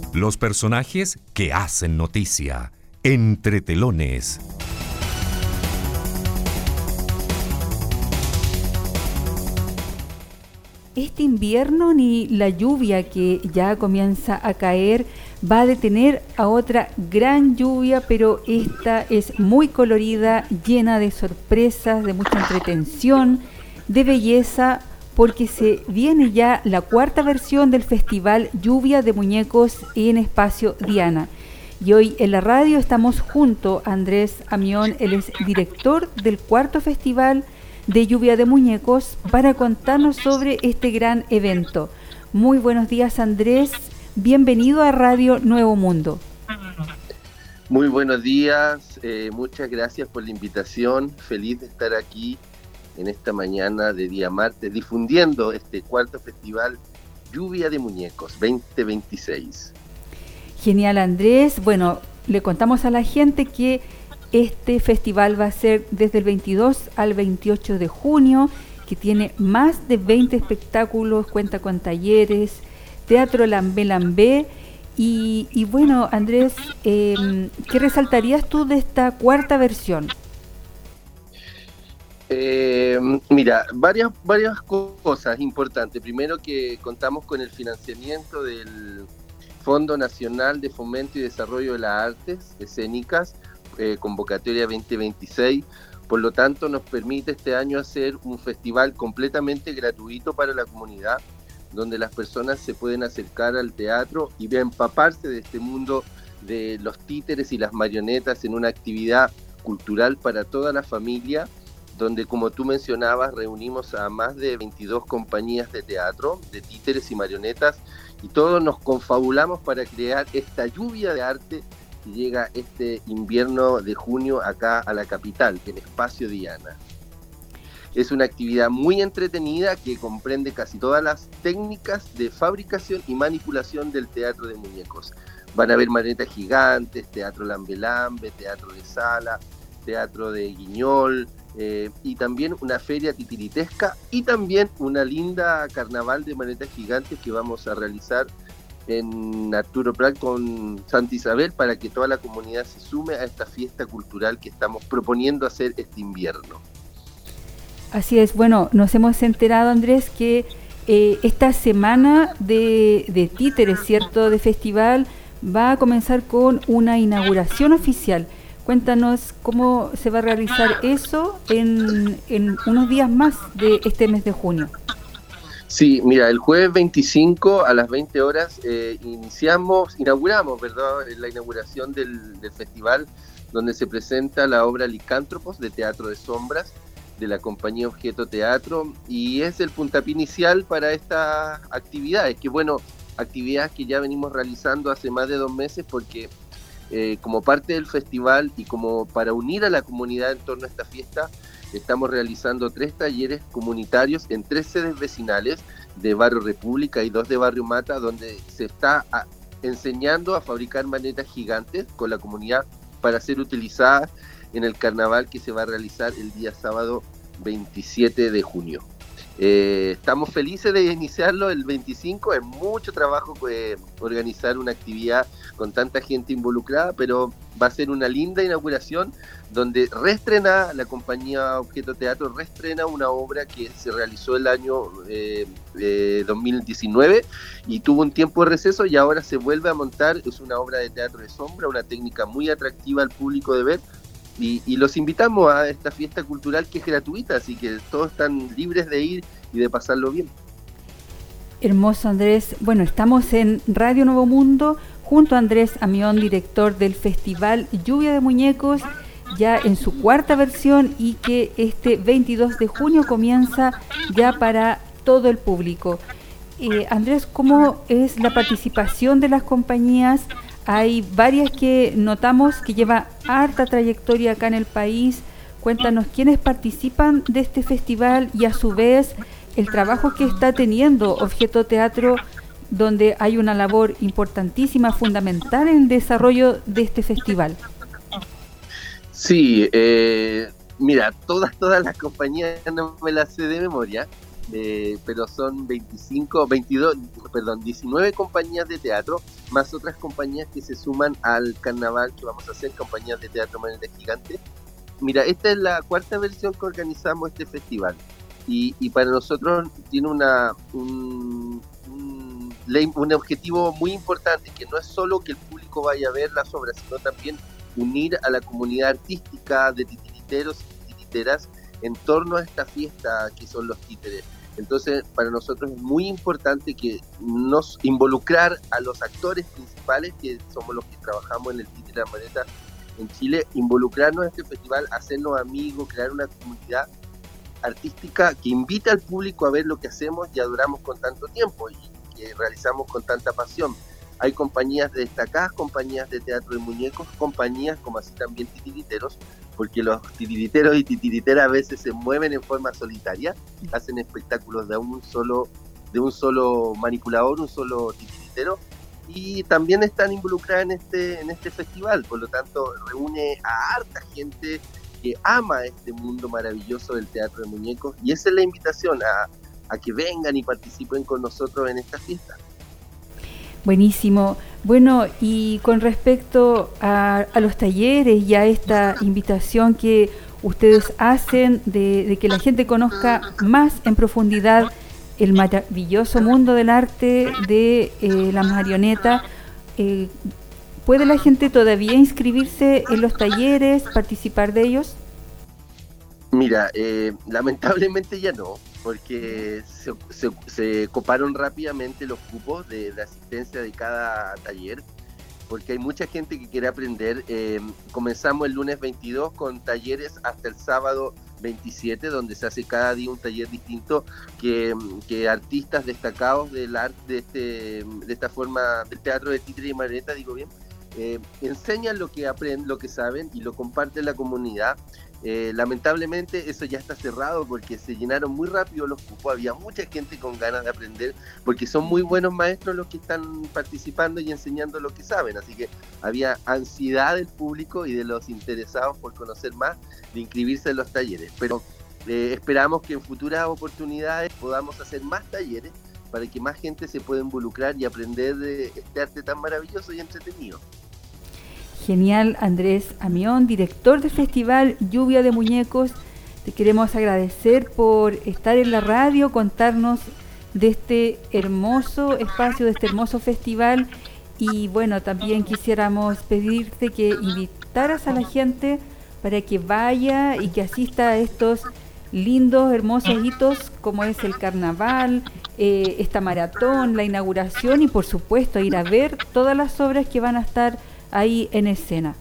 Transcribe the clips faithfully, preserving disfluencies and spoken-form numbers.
Los personajes que hacen noticia. Entre telones. Este invierno ni la lluvia que ya comienza a caer va a detener a otra gran lluvia, pero esta es muy colorida, llena de sorpresas, de mucha entretención, de belleza, porque se viene ya la cuarta versión del Festival Lluvia de Muñecos en Espacio Diana. Y hoy en la radio estamos junto a Andrés Amión, él es director del cuarto Festival de Lluvia de Muñecos, para contarnos sobre este gran evento. Muy buenos días, Andrés. Bienvenido a Radio Nuevo Mundo. Muy buenos días, eh, muchas gracias por la invitación. Feliz de estar aquí en esta mañana de día martes, difundiendo este cuarto Festival Lluvia de Muñecos veinte veintiséis. Genial, Andrés. Bueno, le contamos a la gente que este festival va a ser desde el veintidós al veintiocho de junio, que tiene más de veinte espectáculos, cuenta con talleres, teatro Lambé Lambé. Y, y bueno, Andrés, eh, ¿qué resaltarías tú de esta cuarta versión? Eh, mira, varias, varias cosas importantes. Primero, que contamos con el financiamiento del Fondo Nacional de Fomento y Desarrollo de las Artes Escénicas, eh, convocatoria veinte veintiséis. Por lo tanto, nos permite este año hacer un festival completamente gratuito para la comunidad, donde las personas se pueden acercar al teatro y empaparse de este mundo de los títeres y las marionetas en una actividad cultural para toda la familia, donde, como tú mencionabas, reunimos a más de veintidós compañías de teatro, de títeres y marionetas, y todos nos confabulamos para crear esta lluvia de arte que llega este invierno de junio acá a la capital, en Espacio Diana. Es una actividad muy entretenida que comprende casi todas las técnicas de fabricación y manipulación del teatro de muñecos. Van a haber marionetas gigantes, teatro Lambe Lambe, teatro de sala, teatro de guiñol, eh, y también una feria titiritesca y también una linda carnaval de marionetas gigantes que vamos a realizar en Arturo Prat con Santa Isabel, para que toda la comunidad se sume a esta fiesta cultural que estamos proponiendo hacer este invierno. Así es. Bueno, nos hemos enterado, Andrés, que eh, esta semana de, de títeres, ¿cierto?, de festival, va a comenzar con una inauguración oficial. Cuéntanos cómo se va a realizar eso en, en unos días más de este mes de junio. Sí, mira, el jueves veinticinco a las veinte horas eh, iniciamos, inauguramos, ¿verdad?, la inauguración del, del festival, donde se presenta la obra Licántropos de Teatro de Sombras, de la compañía Objeto Teatro, y es el puntapié inicial para estas actividades, que bueno, actividades que ya venimos realizando hace más de dos meses, porque eh, como parte del festival y como para unir a la comunidad en torno a esta fiesta, estamos realizando tres talleres comunitarios en tres sedes vecinales de Barrio República y dos de Barrio Mata, donde se está a, enseñando a fabricar marionetas gigantes con la comunidad para ser utilizadas en el carnaval que se va a realizar el día sábado veintisiete de junio. Eh, estamos felices de iniciarlo el veinticinco, es mucho trabajo eh, organizar una actividad con tanta gente involucrada, pero va a ser una linda inauguración donde reestrena la compañía Objeto Teatro, reestrena una obra que se realizó el año eh, eh, dos mil diecinueve y tuvo un tiempo de receso y ahora se vuelve a montar. Es una obra de teatro de sombra, una técnica muy atractiva al público de ver. Y, y los invitamos a esta fiesta cultural que es gratuita, así que todos están libres de ir y de pasarlo bien. Hermoso, Andrés. Bueno, estamos en Radio Nuevo Mundo junto a Andrés Amión, director del Festival Lluvia de Muñecos, ya en su cuarta versión, y que este veintidós de junio comienza ya para todo el público. Eh, Andrés, ¿cómo es la participación de las compañías? Hay varias que notamos que lleva harta trayectoria acá en el país. Cuéntanos quiénes participan de este festival y a su vez el trabajo que está teniendo Objeto Teatro, donde hay una labor importantísima, fundamental en el desarrollo de este festival. Sí, eh, mira, todas, todas las compañías no me las sé de memoria, eh, pero son veinticinco, veintidós, perdón, diecinueve compañías de teatro, más otras compañías que se suman al carnaval que vamos a hacer, compañías de teatro Marioneta Gigante. Mira, esta es la cuarta versión que organizamos este festival, y, y para nosotros tiene una un, un, un objetivo muy importante, que no es solo que el público vaya a ver las obras, sino también unir a la comunidad artística de titiriteros y titiriteras en torno a esta fiesta que son los títeres. Entonces, para nosotros es muy importante que nos involucrar a los actores principales, que somos los que trabajamos en el Títere La Marioneta en Chile, involucrarnos en este festival, hacernos amigos, crear una comunidad artística que invita al público a ver lo que hacemos y adoramos con tanto tiempo y que realizamos con tanta pasión. Hay compañías destacadas, compañías de teatro de muñecos, compañías como así también titiriteros, porque los titiriteros y titiriteras a veces se mueven en forma solitaria, hacen espectáculos de un solo, de un solo manipulador, un solo titiritero, y también están involucradas en este, en este festival, por lo tanto reúne a harta gente que ama este mundo maravilloso del teatro de muñecos, y esa es la invitación a, a que vengan y participen con nosotros en esta fiesta. Buenísimo. Bueno, y con respecto a, a los talleres y a esta invitación que ustedes hacen de, de que la gente conozca más en profundidad el maravilloso mundo del arte de eh, la marioneta, eh, ¿puede la gente todavía inscribirse en los talleres, participar de ellos? Mira, eh, lamentablemente ya no, porque se, se, se coparon rápidamente los cupos de, de asistencia de cada taller, porque hay mucha gente que quiere aprender. Eh, comenzamos el lunes veintidós con talleres hasta el sábado veintisiete, donde se hace cada día un taller distinto, que, que artistas destacados del arte, de, este, de esta forma, del teatro de títere y marioneta, digo bien, eh, enseñan lo que aprenden, lo que saben y lo comparten en la comunidad. Eh, lamentablemente eso ya está cerrado porque se llenaron muy rápido los cupos, había mucha gente con ganas de aprender porque son muy buenos maestros los que están participando y enseñando lo que saben, así que había ansiedad del público y de los interesados por conocer más de inscribirse en los talleres, pero eh, esperamos que en futuras oportunidades podamos hacer más talleres para que más gente se pueda involucrar y aprender de este arte tan maravilloso y entretenido. Genial, Andrés Amión, director del Festival Lluvia de Muñecos. Te queremos agradecer por estar en la radio, contarnos de este hermoso espacio, de este hermoso festival. Y bueno, también quisiéramos pedirte que invitaras a la gente para que vaya y que asista a estos lindos, hermosos hitos como es el carnaval, eh, esta maratón, la inauguración y por supuesto ir a ver todas las obras que van a estar ahí en escena.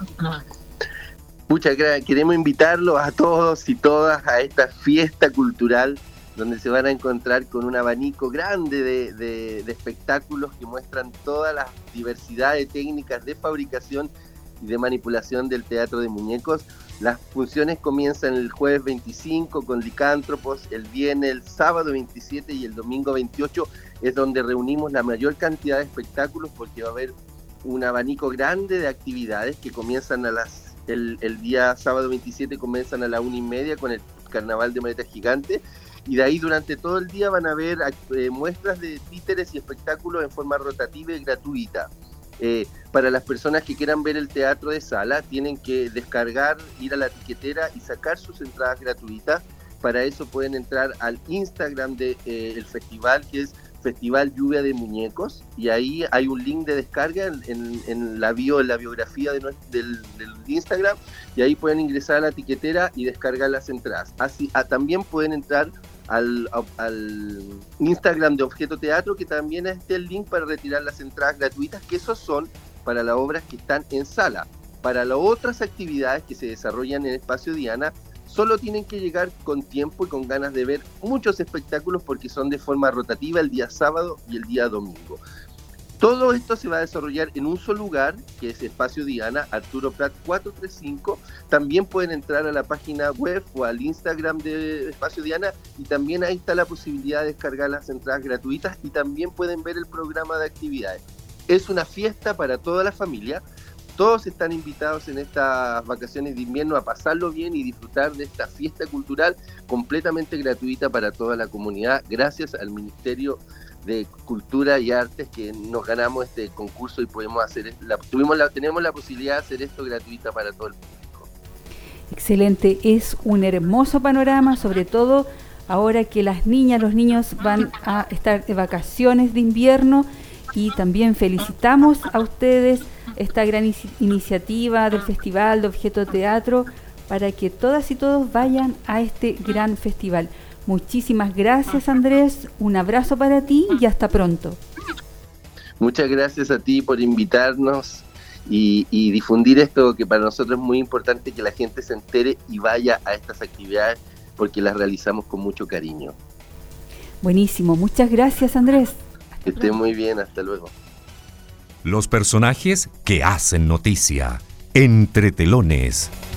Muchas gracias. Queremos invitarlos a todos y todas a esta fiesta cultural donde se van a encontrar con un abanico grande de, de, de espectáculos que muestran toda la diversidad de técnicas de fabricación y de manipulación del teatro de muñecos. Las funciones comienzan el jueves veinticinco con licántropos, el viernes, el sábado veintisiete y el domingo veintiocho es donde reunimos la mayor cantidad de espectáculos porque va a haber un abanico grande de actividades que comienzan a las el, el día sábado veintisiete comienzan a la una y media con el carnaval de Marioneta Gigante y de ahí durante todo el día van a haber eh, muestras de títeres y espectáculos en forma rotativa y gratuita. Eh, para las personas que quieran ver el teatro de sala tienen que descargar, ir a la tiquetera y sacar sus entradas gratuitas. Para eso pueden entrar al Instagram del de, eh, festival, que es Festival Lluvia de Muñecos, y ahí hay un link de descarga en, en, en la bio, en la biografía de nuestro, del, del Instagram, y ahí pueden ingresar a la tiquetera y descargar las entradas. Así, a, también pueden entrar al, a, al Instagram de Objeto Teatro, que también está el link para retirar las entradas gratuitas, que esos son para las obras que están en sala. Para las otras actividades que se desarrollan en Espacio Diana, solo tienen que llegar con tiempo y con ganas de ver muchos espectáculos porque son de forma rotativa el día sábado y el día domingo. Todo esto se va a desarrollar en un solo lugar, que es Espacio Diana, Arturo Prat cuatrocientos treinta y cinco. También pueden entrar a la página web o al Instagram de Espacio Diana y también ahí está la posibilidad de descargar las entradas gratuitas y también pueden ver el programa de actividades. Es una fiesta para toda la familia, todos están invitados en estas vacaciones de invierno a pasarlo bien y disfrutar de esta fiesta cultural completamente gratuita para toda la comunidad, gracias al Ministerio de Cultura y Artes que nos ganamos este concurso y podemos hacer la, tuvimos la, tenemos la posibilidad de hacer esto gratuita para todo el público. Excelente, es un hermoso panorama, sobre todo ahora que las niñas, los niños van a estar de vacaciones de invierno, y también felicitamos a ustedes esta gran in- iniciativa del Festival de Objeto Teatro para que todas y todos vayan a este gran festival. Muchísimas gracias, Andrés, un abrazo para ti y hasta pronto. Muchas gracias a ti por invitarnos y, y difundir esto que para nosotros es muy importante, que la gente se entere y vaya a estas actividades porque las realizamos con mucho cariño. Buenísimo, muchas gracias, Andrés. Que esté muy bien, hasta luego. Los personajes que hacen noticia, entre telones.